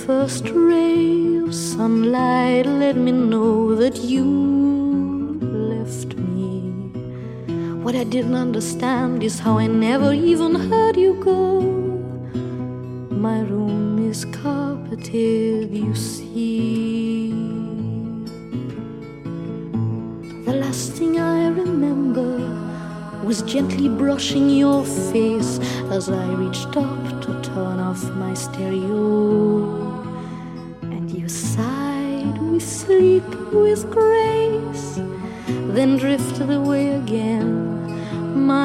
first ray of sunlight let me know that you left me. What I didn't understand is how I never even heard you go. My room is carpeted, you see. The last thing I remember was gently brushing your face as I reached up to turn off my stereo. And you sighed, we sleep with grace, then drifted away again. My